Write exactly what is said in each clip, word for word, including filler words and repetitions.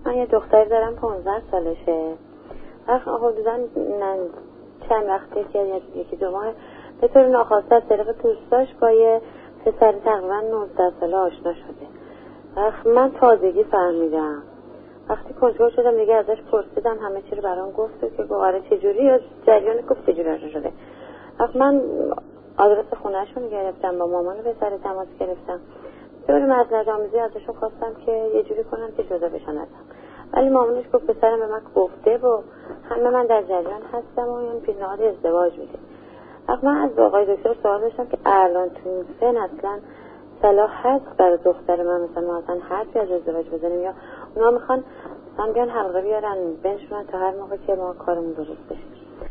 من یه دختری دارم پانزده سالشه. حدوداً چند وقته که یکی دو ماه به طور ناخواسته از طریق دوستاش با یه پسر تقریباً نوزده ساله آشنا شده. من تازگی فهمیدم. وقتی کنجکاو شدم دیگه ازش پرسیدم، همه چی رو برام گفت که گواره چجوری یا جریان گفت چجوری آشنا شده. من آدرس خونه‌شون گرفتم، با مامان پسر تماس گرفتم، طوری مزلت آمیزی ازشون خواستم که یه جوری کنم که جدا بشن ازم، ولی مامانش گفت پسرم به من گفته و همه من در جریان هستم و این پیشنهاد ازدواج میده. من از آقای دکتر سوال داشتم که الان تو این سن اصلا صلاح هست برای دختر من مثلا ما اصلا حرفی از ازدواج بزنیم یا اونا میخوان مثلا بیان حلقه بیارن بنشونن تا هر موقع که ما کارمون درست بشه؟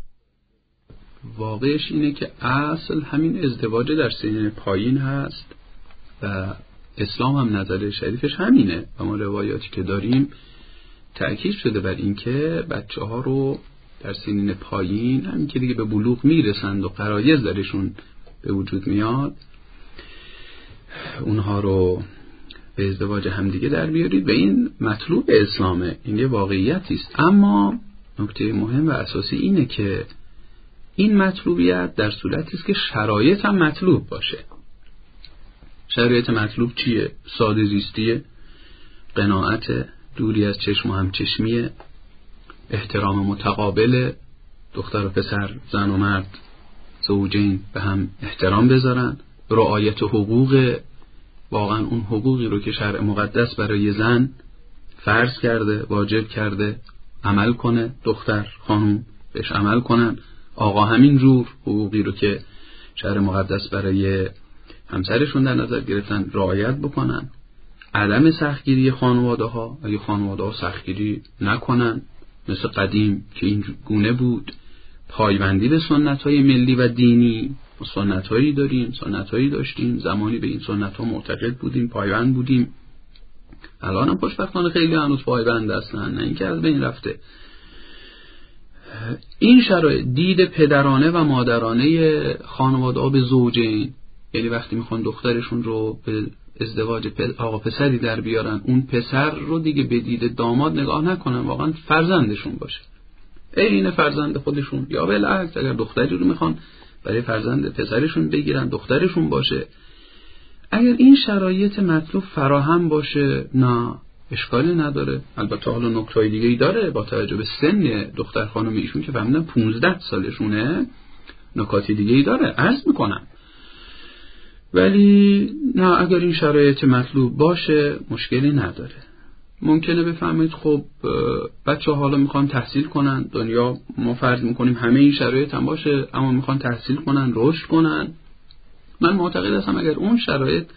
واقعش اینه که اصل همین ازدواج در سن پایین هست و اسلام هم نظر شریفش همینه و ما روایاتی که داریم تأکید شده بر این که بچه ها رو در سنین پایین همین که دیگه به بلوغ میرسند و غرایز درشون به وجود میاد اونها رو به ازدواج همدیگه در بیارید و این مطلوب اسلامه، این یه واقعیتی است. اما نکته مهم و اساسی اینه که این مطلوبیت در صورتی است که شرایط هم مطلوب باشه. شرایط مطلوب چیه؟ ساده زیستیه، قناعت، دوری از چشم و همچشمیه، احترام متقابل، دختر و پسر، زن و مرد، زوجین به هم احترام بذارن، رعایت حقوق، واقعا اون حقوقی رو که شرع مقدس برای زن فرض کرده، واجب کرده عمل کنه، دختر خانم بهش عمل کنن، آقا همین جور حقوقی رو که شرع مقدس برای همسرشون در نظر گرفتن رعایت بکنن. عدم سختگیری خانواده ها، اگه خانواده ها سختگیری نکنن مثل قدیم که این گونه بود، پایبندی به سنت های ملی و دینی، سنت هایی داریم، سنت هایی داشتیم، زمانی به این سنت ها معتقد بودیم، پایبند بودیم. الان هم خوشبختانه خیلی هنوز پایبند هستن، نه اینکه از بین رفته. این شرایط دید پدرانه و مادرانه خانواده ها به زوجین، یعنی وقتی میخوان دخترشون رو به ازدواج آقا پسری در بیارن، اون پسر رو دیگه به دید داماد نگاه نکنن، واقعا فرزندشون باشه، این فرزند خودشون، یا بالعکس اگر دختری رو میخوان برای فرزند پسرشون بگیرن دخترشون باشه. اگر این شرایط مطلوب فراهم باشه نه اشکالی نداره. البته حالا نکته‌های دیگه‌ای داره با توجه به سن دختر خانم ایشون که فهمیدن پانزده سالشونه، نکات دیگه‌ای داره عرض میکنم. ولی نه اگر این شرایط مطلوب باشه مشکلی نداره. ممکنه بفهمید خب بچه حالا میخوان تحصیل کنن، دنیا ما فرض میکنیم همه این شرایط هم باشه، اما میخوان تحصیل کنن، رشد کنن. من معتقد هستم اگر اون شرایط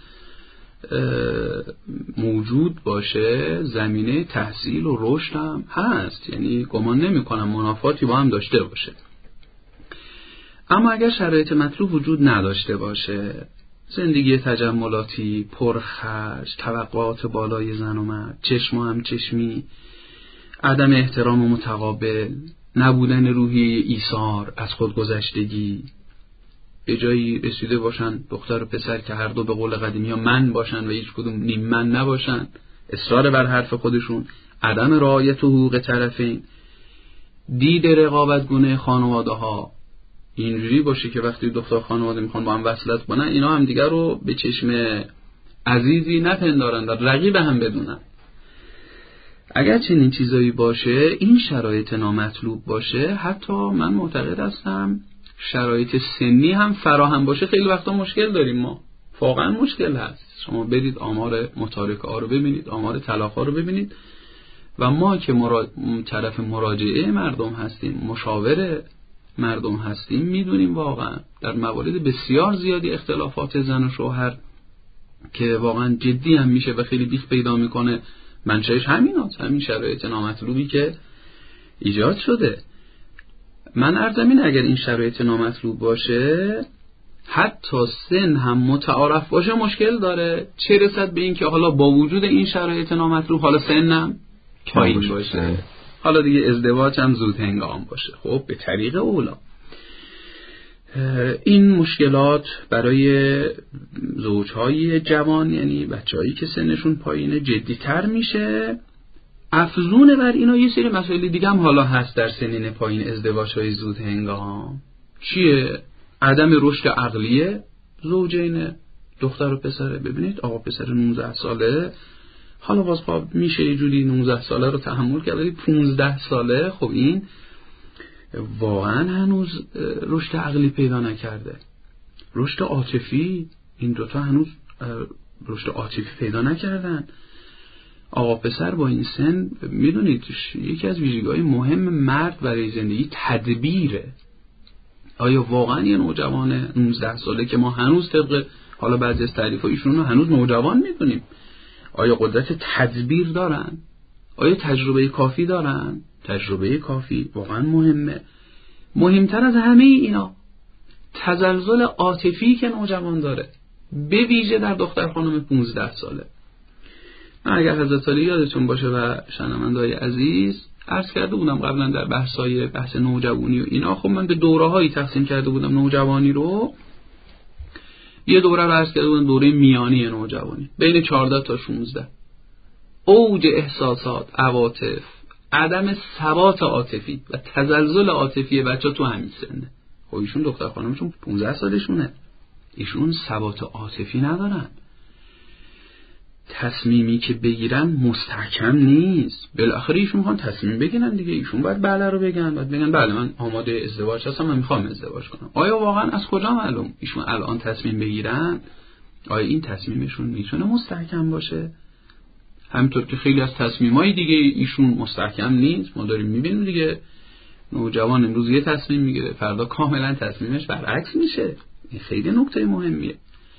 موجود باشه زمینه تحصیل و رشد هم هست، یعنی گمان نمی کنم منافاتی با هم داشته باشه. اما اگر شرایط مطلوب وجود نداشته باشه، زندگی تجملاتی، پرخرج، توقعات بالای زن و مرد، چشم و همچشمی، عدم احترام متقابل، نبودن روحیه ایثار، از خودگذشتگی، به جایی رسیده باشن دختر و پسر که هر دو به قول قدیمی ها من باشن و هیچ کدوم نیم من نباشن، اصرار بر حرف خودشون، عدم رعایت حقوق طرفین، دید رقابتگونه خانواده ها اینجوری باشه که وقتی دختر خانواده میخوان با هم وصلت کنن اینا هم دیگر رو به چشم عزیزی نپندارن و رقیب هم بدونن. اگر چنین چیزایی باشه، این شرایط نامطلوب باشه، حتی من معتقد هستم شرایط سنی هم فراهم باشه، خیلی وقتا مشکل داریم ما، واقعا مشکل هست. شما برید آمار متارکه ها رو ببینید، آمار طلاق ها رو ببینید و ما که مرا... طرف مراجعه مردم هستیم، مشاور مردم هستیم، میدونیم واقعا در موارد بسیار زیادی اختلافات زن و شوهر که واقعا جدی هم میشه و خیلی بیخ پیدا میکنه، منشأش همین هست، همین شرایط نامطلوبی که ایجاد شده. من عرضم این اگر این شرایط نامطلوب باشه، حتی سن هم متعارف باشه مشکل داره، چه رسد به این که حالا با وجود این شرایط نامطلوب حالا سنم پایین باشه، حالا دیگه ازدواج هم زود هنگام باشه. خب به طریق اولا این مشکلات برای زوجهای جوان، یعنی بچه‌هایی که سنشون پایینه، جدی‌تر میشه افزون بر اینا یه سری مسائل دیگه هم حالا هست در سنین پایین، ازدواج‌های زود هنگام. چیه؟ عدم رشد عقلی زوجین، دختر و پسره. ببینید آقا پسر نوزده ساله حالا باز خب میشه یه جوری نوزده ساله رو تحمل کرد، ولی پانزده ساله خب این واقعا هنوز رشد عقلی پیدا نکرده. رشد عاطفی، این دوتا هنوز رشد عاطفی پیدا نکردن. آقا پسر با این سن میدونید یکی از ویژگی‌های مهم مرد برای زندگی تدبیره. آیا واقعا یه نوجوان نوزده ساله که ما هنوز طبق حالا بعضی از تعریف‌ها ایشون رو هنوز نوجوان میدونیم، آیا قدرت تدبیر دارن؟ آیا تجربه کافی دارن؟ تجربه کافی واقعا مهمه. مهمتر از همه اینا تزلزل عاطفی که نوجوان داره، به ویژه در دختر خانم پانزده ساله. اگر حضرت علی یادتون باشه و شنونده‌های عزیز، عرض کرده بودم قبلا در بحث‌های بحث نوجوانی و اینا، خب من به دوره‌هایی تقسیم کرده بودم نوجوانی رو. یه دوره رو عرض کرده بودم دوره میانی نوجوانی بین چهارده تا شانزده. اوج احساسات، عواطف، عدم ثبات عاطفی و تزلزل عاطفی بچه‌ها تو همین سنه. خب ایشون دختر خانمشون پانزده سالشونه، ایشون ثبات عاطفی ندارن. تصمیمی که بگیرن مستحکم نیست. بالاخره ایشون میخوان تصمیم بگیرن دیگه، ایشون باید بله رو بگن، باید بگن بله من آماده ازدواج هستم، من میخوام ازدواج کنم. آیا واقعا از کجا معلوم ایشون الان تصمیم بگیرن؟ آیا این تصمیمشون میتونه مستحکم باشه؟ همینطور که خیلی از تصمیمای دیگه ایشون مستحکم نیست. ما داریم میبینیم دیگه نوجوان امروز یه تصمیم میگیره، فردا کاملا تصمیمش برعکس میشه. این خیلی نکته مهمیه.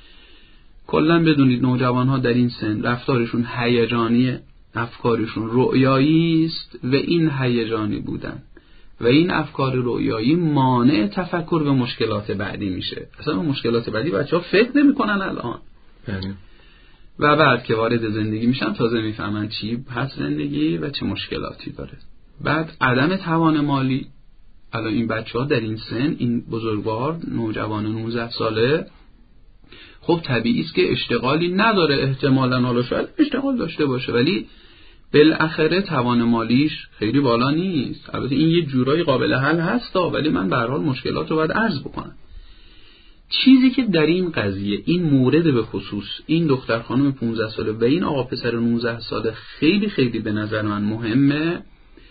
کلا بدونید نوجوان ها در این سن رفتارشون هیجانیه، افکارشون رؤیایی است و این هیجانی بودن و این افکار رؤیایی مانع تفکر به مشکلات بعدی میشه. اصلا به مشکلات بعدی بچه‌ها فکر نمی‌کنن الان. بله. و بعد که وارد زندگی میشن تازه میفهمن چی هست زندگی و چه مشکلاتی داره. بعد عدم توان مالی. الان این بچه‌ها در این سن، این بزرگوار نوجوان نوزده ساله، خب طبیعی است که اشتغالی نداره، احتمالاً حالا شاید اشتغال داشته باشه ولی بالاخره توان مالیش خیلی بالا نیست. البته این یه جورایی قابل حل هستا، ولی من به هر حال مشکلات رو باید عرض بکنم. چیزی که در این قضیه، این مورد به خصوص این دختر خانم پانزده ساله و این آقا پسر نوزده ساله خیلی خیلی به نظر من مهمه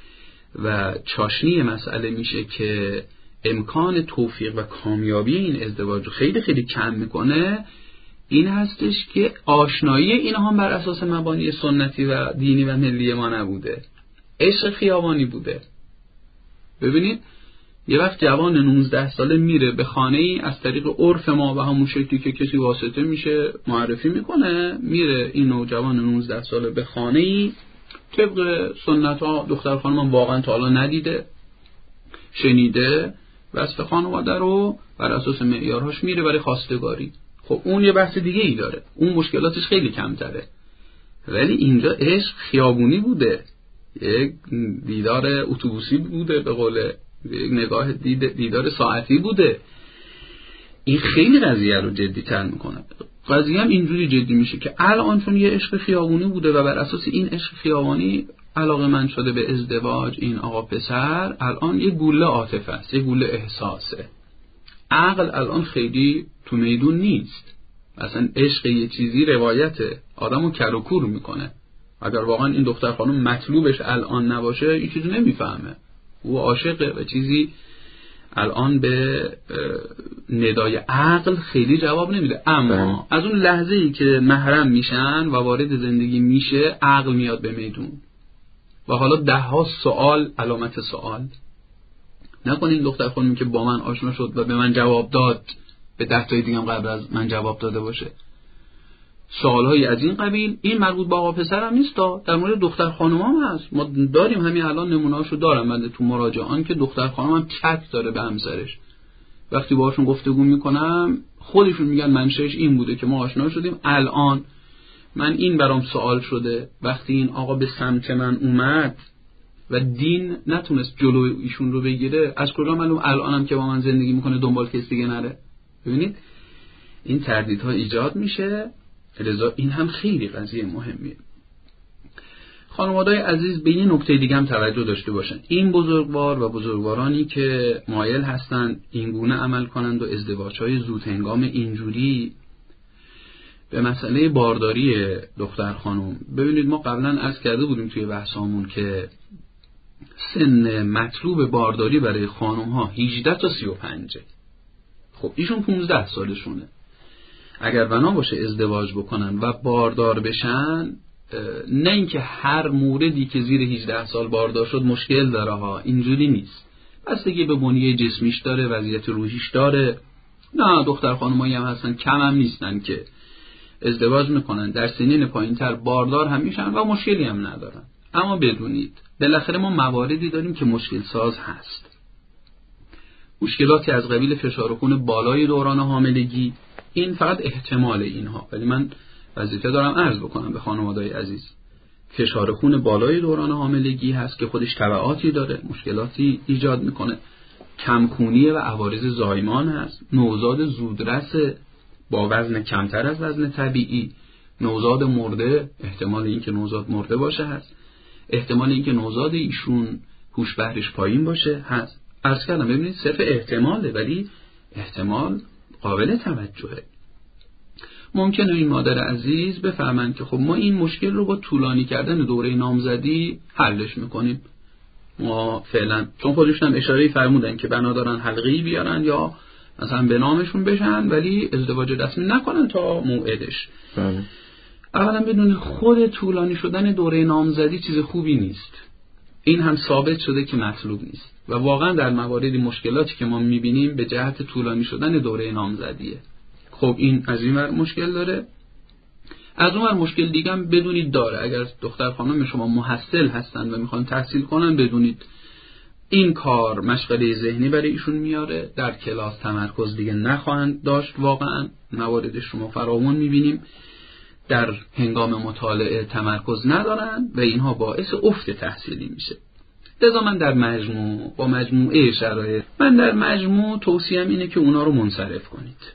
و چاشنی مسئله میشه که امکان توفیق و کامیابی این ازدواج رو خیلی خیلی کم میکنه، این هستش که آشنایی اینها بر اساس مبانی سنتی و دینی و ملی ما نبوده، عشق خیابانی بوده. ببینید یه وقت جوان نوزده ساله میره به خانه ای از طریق عرف ما و همون شکلی که کسی واسطه میشه معرفی میکنه، میره این نوجوان نوزده ساله به خانه ای طبق سنت ها دختر خانم واقعا تا حالا ندیده، شنیده، وصف خانواده رو بر اساس معیارهاش میره برای خواستگاری. خب اون یه بحث دیگه ای داره، اون مشکلاتش خیلی کمتره. ولی اینجا عشق خیابونی بوده، یک دیدار اتوبوسی بوده، به قول یک نگاه دید دیدار ساعتی بوده. این خیلی قضیه رو جدی تر میکنه. قضیه هم اینجوری جدی میشه که الان چون یه عشق خیابونی بوده و بر اساس این عشق خیابانی علاقه من شده به ازدواج این آقا پسر، الان یه گوله عاطفه است، یه گوله احساسه. عقل الان خیلی تو میدون نیست. اصلا عشق یه چیزی روایته، آدمو کر و کور میکنه. اگر واقعا این دختر خانم مطلوبش الان نباشه این چیزو نمیفهمه، او عاشقه و چیزی الان به ندای عقل خیلی جواب نمیده. اما از اون لحظه ای که محرم میشن و وارد زندگی میشه عقل میاد به میدون و حالا ده ها سوال علامت سوال. نکنه این دختر خانمی که با من آشنا شد و به من جواب داد به ده تای دیگه هم قبل از من جواب داده باشه. سوالهایی از این قبیل. این مربوط به آقا پسر هم نیست، در مورد دختر خانم هم هست. ما داریم همین الان نمونه‌اشو دارم من تو مراجعان که دختر خانم هم چت داره به همسرش. وقتی باهاشون گفتگو میکنم خودشون میگن منشأش این بوده که ما آشنا شدیم، الان من این برام سوال شده وقتی این آقا به سمت من اومد و دین نتونست جلوی ایشون رو بگیره، از کجا معلوم الانم که با من زندگی میکنه دنبال کسی دیگه نره؟ ببینید این تردیدها ایجاد میشه. لذا این هم خیلی قضیه مهمیه. خانواده‌های عزیز به یه نکته دیگه هم توجه داشته باشن. این بزرگوار و بزرگوارانی که مایل هستند این گونه عمل کنند و ازدواج‌های زود هنگام اینجوری به مسئله بارداری دختر خانم، ببینید ما قبلا عرض کرده بودیم توی بحثامون که سن مطلوب بارداری برای خانم ها هجده تا سی و پنج. خب ایشون پانزده سالشونه. اگر بنا باشه ازدواج بکنن و باردار بشن، نه اینکه هر موردی که زیر هجده سال باردار شد مشکل داره ها، اینجوری نیست. بستگی به بنیه جسمیش داره، وضعیت روحیش داره. نه دختر خانمایی هم هستن کم هم نیستن که ازدواج میکنن در سنین پایینتر باردار هم میشن و مشکلی هم ندارن. اما بدونید بالاخره ما مواردی داریم که مشکل ساز هست. مشکلاتی از قبیل فشار خون بالای دوران حاملگی، این فقط احتمال اینها، ولی من وظیفه دارم عرض بکنم به خانواده‌های عزیز. فشار خون بالای دوران حاملگی هست که خودش تبعاتی داره، مشکلاتی ایجاد میکنه. کمخونی و عوارض زایمان هست. نوزاد زودرس با وزن کمتر از وزن طبیعی، نوزاد مرده، احتمال اینکه نوزاد مرده باشه هست. احتمال اینکه نوزاد ایشون هوش بهرش پایین باشه هست. عرض کردم ببینید صرف احتماله، ولی احتمال قابل توجهه. ممکنه این مادر عزیز بفهمن که خب ما این مشکل رو با طولانی کردن دوره نامزدی حلش میکنیم. ما فعلا چون خودشون هم اشاره فرمودن که بنا دارن حلقه‌ای بیارن یا مثلا به نامشون بشن ولی ازدواج رسمی نکنن تا موعدش. بله. اولا بدون خود طولانی شدن دوره نامزدی چیز خوبی نیست. این هم ثابت شده که مطلوب نیست و واقعا در مواردی مشکلاتی که ما میبینیم به جهت طولانی شدن دوره نامزدیه. خب این از این ور مشکل داره. از اون ور مشکل دیگه هم بدونید داره. اگر دختر خانم شما محصل هستن و میخوان تحصیل کنن، بدونید این کار مشغله ذهنی برای ایشون میاره. در کلاس تمرکز دیگه نخواهند داشت. واقعا مواردش شما فراوان میبینیم. در هنگام مطالعه تمرکز ندارن و اینها باعث افت تحصیلی میشه. لذا من در مجموع با مجموعه شرایط من در مجموع توصیهم اینه که اونا رو منصرف کنید.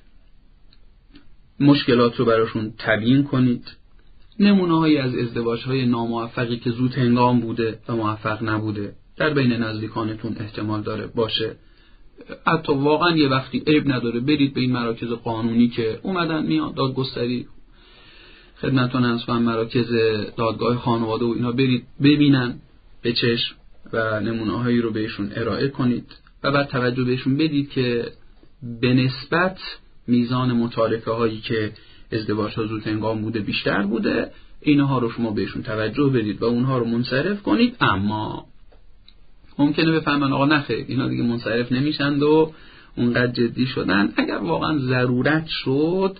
مشکلات رو براشون تبیین کنید. نمونه‌هایی از ازدواج‌های ناموفقی که زود هنگام بوده و موفق نبوده در بین نزدیکانتون احتمال داره باشه. حتی واقعا یه وقتی عیب نداره برید به این مراکز قانونی که اومدن میاد دادگستری خدمتتون هست و مراکز دادگاه خانواده و اینا، برید ببینن به چشم و نمونه‌هایی رو بهشون ارائه کنید و بعد توجه بهشون بدید که به نسبت میزان متارکه هایی که ازدواج ها زود هنگام بوده بیشتر بوده. اینها رو شما بهشون توجه بدید و اونها رو منصرف کنید. اما ممکنه بفهمن آقا نخیر اینا دیگه منصرف نمیشند و اونقدر جدی شدن. اگر واقعا ضرورت شد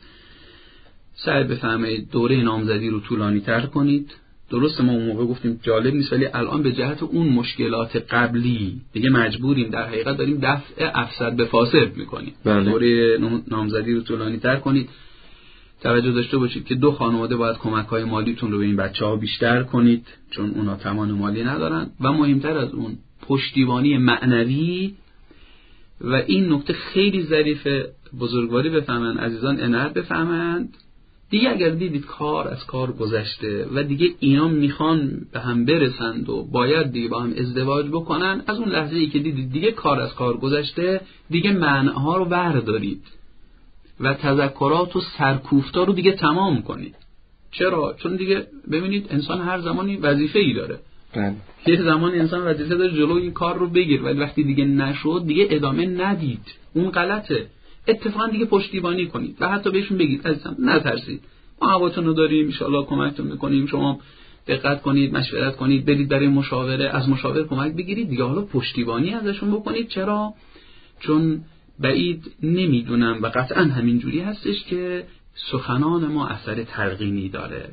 سعی بفهمید دوره نامزدی رو طولانی تر کنید. درسته ما اون موقع گفتیم جالب نیست، ولی الان به جهت اون مشکلات قبلی دیگه مجبوریم، در حقیقت داریم دفع افسد به فاسد میکنیم. بله. دوره نامزدی رو طولانی تر کنید. توجه داشته باشید که دو خانواده باید کمک‌های مالیتون رو به این بچه‌ها بیشتر کنید چون اونا توان مالی ندارن و مهمتر از اون پشتیبانی معنوی. و این نکته خیلی ظریفه، بزرگواری بفهمن عزیزان، عنایت بفهمند. دیگه اگر دیدید کار از کار گذشته و دیگه اینا میخوان به هم برسند و باید دیگه با هم ازدواج بکنن، از اون لحظه ای که دیدید دیگه کار از کار گذشته، دیگه معناها رو بردارید و تذکرات و سرکوفتا رو دیگه تمام کنید. چرا؟ چون دیگه ببینید انسان هر زمانی وظیفه‌ای داره. بله. یه زمانی انسان وظیفه داره جلو این کار رو بگیر، ولی وقتی دیگه نشد دیگه ادامه ندید، اون غلطه. اتفاقا دیگه پشتیبانی کنید و حتی بهشون بگید عزیزم نترسید، ما هواتون رو داریم، ان شاءالله کمکتون میکنیم، شما دقت کنید، مشورت کنید، برید برای مشاوره، از مشاور کمک بگیرید دیگه. حالا پشتیبانی ازشون بکنید. چرا؟ چون بعید نمیدونم و قطعا همین جوری هستش که سخنان ما اثر تلقینی داره.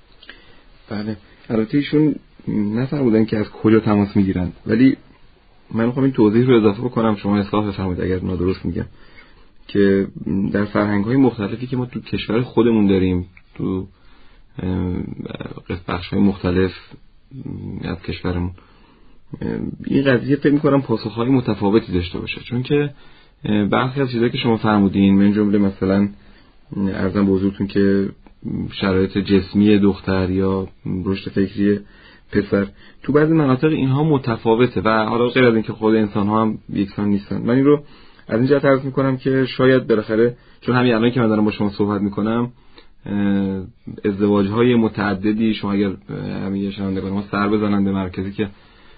بله. البته ایشون نفرمودن که از کجا تماس میگیرن، ولی من میخوام این توضیح رو اضافه بکنم، شما اصلاح بفرمایید اگر نادرست میگم، که در فرهنگ‌های مختلفی که ما تو کشور خودمون داریم، تو بخش‌های مختلف از کشورمون، این قضیه فکر می‌کنم پاسخ‌های متفاوتی داشته باشه. چون که برخی از چیزایی که شما فرمودین، من جمله مثلا عرضم به حضورتون که شرایط جسمی دختر یا رشد فکری پسر. تو بعضی مناطق اینها متفاوته و حالا غیر از اینکه خود انسان ها هم یکسان نیستن. من این رو از این جهت عرض میکنم که شاید بالاخره چون همین الان که من دارم با شما صحبت میکنم ازدواج های متعددی، شما اگر همین شنوندگان ما سر بزنن به مرکزی که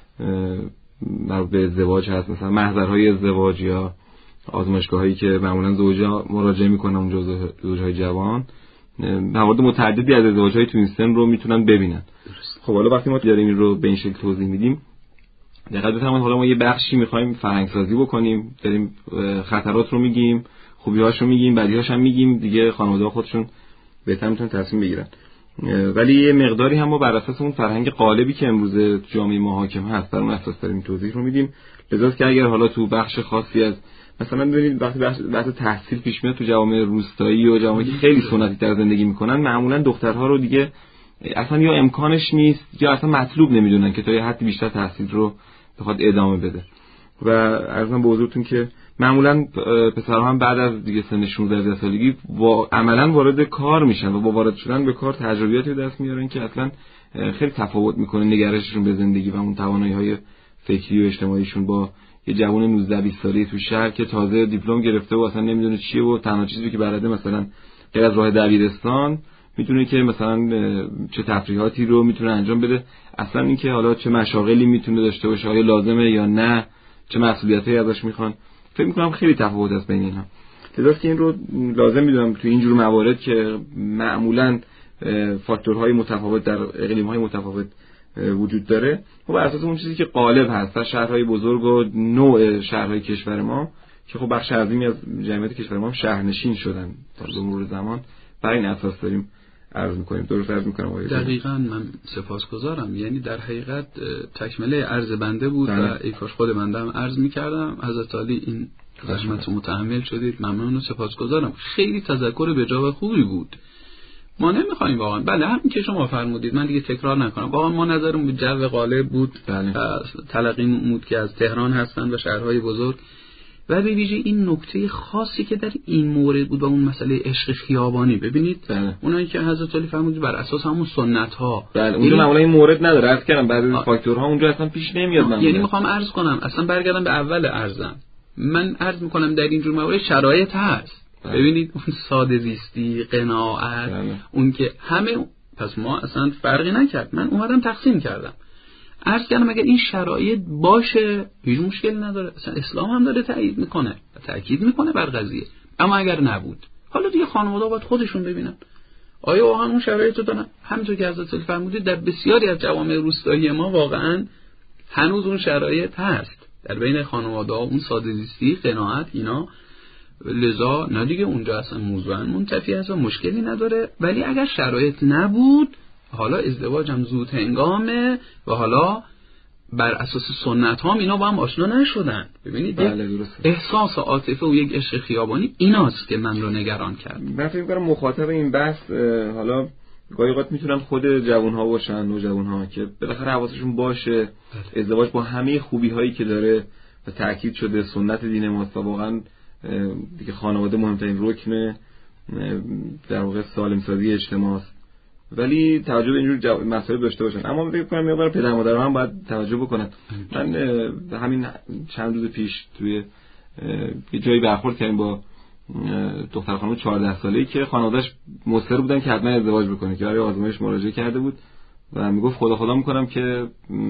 مربوط به ازدواج هست، مثلا محضرهای ازدواج یا آزمایشگاهایی که معمولا زوجا مراجعه میکنن اونجا، زوجهای جوان، موارد متعددی از ازدواج‌های تو این سن رو میتونن ببینن. خب حالا وقتی ما داریم این رو به این شکل توضیح میدیم، دقیقاً بفهمید حالا ما یه بخشی می‌خوایم فرهنگ‌سازی بکنیم، داریم خطرات رو میگیم، خوبی‌هاش رو میگیم، بدی‌هاش هم میگیم، دیگه خانواده‌ها خودشون بهتر میتونن تصمیم بگیرن. ولی یه مقداری هم ما بر اساس اون فرهنگ غالبی که امروز جامعه ما حاکم هست، بر اون اساس داریم توضیح رو میدیم. لذاست که اگر حالا تو بخش خاصی از مثلا ببینید وقتی بحث تحصیل پیش میاد تو جوامع روستایی و جوامعی که خیلی سنتی تر زندگی میکنن، معمولا دخترها رو دیگه اصلا یا امکانش نیست یا اصلا مطلوب نمیدونن که تا یه حدی بیشتر تحصیل رو بخواد ادامه بده. و عرضم به حضورتون که معمولا پسرها هم بعد از دیگه سن شانزده سالگی با عملا وارد کار میشن و با وارد شدن به کار تجربیاتی به دست میارن که اصلا خیلی تفاوت میکنه نگرششون به زندگی و اون توانایی‌های فکری و اجتماعیشون با یه جوان نوزده بیست ساله تو شهر که تازه دیپلم گرفته و اصلا نمیدونه چیه و تنها چیزی که بلده مثلا غیر از راه دبیرستان میتونه که مثلا چه تفریحاتی رو میتونه انجام بده، اصلا اینکه حالا چه مشاغلی میتونه داشته باشه، آیا لازمه یا نه، چه مسئولیتایی ازش میخوان. فکر میکنم خیلی تفاوت است بین اینها. لذا که این رو لازم میدونم تو اینجور موارد که معمولا فاکتورهای متفاوت در اقلیم‌های متفاوت وجود داره و بر اساس اون چیزی که غالب هست در شهرهای بزرگ و نوع شهرهای کشور ما که خب بخش عظیمی از جمعیت کشور ما هم شهرنشین شدن در مرور زمان، بر این اساس داریم عرض می‌کنیم. درست عرض می‌کنم آقای؟ دقیقاً من سپاسگزارم. یعنی در حقیقت تکمله عرض بنده بود و ای کاش خود بنده هم عرض می‌کردم. حضرت عالی این زحمت رو متحمل شدید، ممنون و سپاسگزارم. خیلی تذکر به جا و خوبی بود. ما نمیخوایم واقعا، بله همین که شما فرمودید، من دیگه تکرار نکنم، واقعا ما نظرمون به جو غالب بود، بله. تلقی بود که از تهران هستند و شهرهای بزرگ و به ویژه این نکته خاصی که در این مورد بود و اون مسئله عشق خیابانی. ببینید بله. اونایی که حضرت علی فرمودید بر اساس همون سنت ها، بله اونجا معمولا این مورد نداره، عرض کردم بعضی از فاکتورها اونجا اصلا پیش نمیاد. من یعنی میخوام عرض کنم، اصلا برگردم به اول عرضم، من عرض میکنم در اینجور موارد شرایط هست. ببینید اون ساده زیستی، قناعت، بله. اون که همه، پس ما اصلا فرقی نکرد، من اومدم تقسیم کردم، عرض کردم اگر این شرایط باشه هیچ مشکلی نداره، اصلا اسلام هم داره تأیید میکنه و تأکید میکنه بر قضیه. اما اگر نبود، حالا دیگه خانواده باید خودشون ببینن آیا واقعا اون شرایط رو دارن. همونطور که حضرت علی فرمودید در بسیاری از جوامع روستایی ما واقعا هنوز اون شرایط هست در بین خانواده ها، اون ساده زیستی، قناعت، اینا. لذا نه دیگه اونجا اصلا موضوعا منتفی هست و مشکلی نداره. ولی اگر شرایط نبود، حالا ازدواج هم زود هنگامه و حالا بر اساس سنت ها اینا با هم آشنا نشدن. ببینید بله احساس عاطفه و یک عشق خیابانی ایناست که من رو نگران کرد. من فکر می‌کنم مخاطب این بحث حالا گاهی اوقات میتونن خود جوان‌ها باشن، نوجوان‌ها که بالاخره حواسشون باشه بله. ازدواج با همه خوبی‌هایی که داره و تأکید شده سنت دین ماست و واقعا دیگه خانواده مهمترین رکن در واقع سالم سازی اجتماع است، ولی توجه به اینجور جو... مسائل داشته باشن. اما فکر کنم یه بار پدر مادر هم باید توجه بکنن. من همین چند روز پیش توی یه جایی برخورد کردیم با دختر خانم چهارده ساله‌ای که خانواده‌اش مصر بودن که حتما ازدواج بکنه، که برای آزمایش مراجعه کرده بود و میگفت خدا خدا میکنم که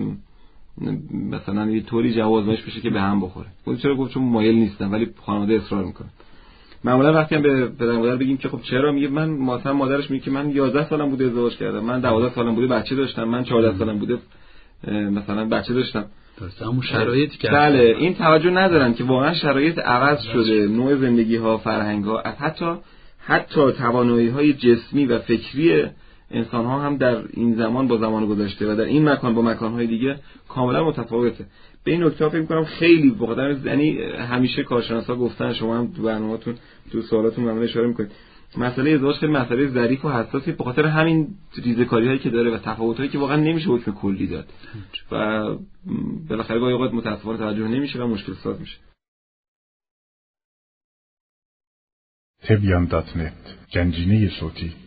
مثلا یه طوری جواب آزمایش بشه که به هم بخوره. خود چرا؟ گفت چون مایل نیستم، ولی خانواده اصرار میکنه. معمولا وقتی هم به پدر مادر بگیم که خب چرا، میگه من مثلا مادرش میگه که من یازده سالم بوده ازدواج کردم، من دوازده سالم بوده بچه داشتم، من چهارده سالم بوده مثلا بچه داشتم. درسته، همون شرایطی که بله این توجه ندارن که واقعا شرایط عوض شده، نوع زندگی ها، فرهنگ ها، حتی حتی توانایی های جسمی و فکری انسان ها هم در این زمان با زمان گذشته و در این مکان با مکان های دیگه کاملا متفاوته. به این نکته فکر می‌کنم خیلی بخاطر یعنی همیشه کارشناسا گفتن، شما هم تو برنامه‌تون تو سوالاتون معمولا اشاره می‌کنید، مسئله ازدواج خیلی مسئله ظریف و حساسی به خاطر همین ریزه‌کاری‌هایی که داره و تفاوت‌هایی که واقعا نمیشه حکم کلی داد و بالاخره گاهی اوقات متأسفانه توجه نمیشه و مشکل ساز میشه. تبیان دات نت گنجینه صوتی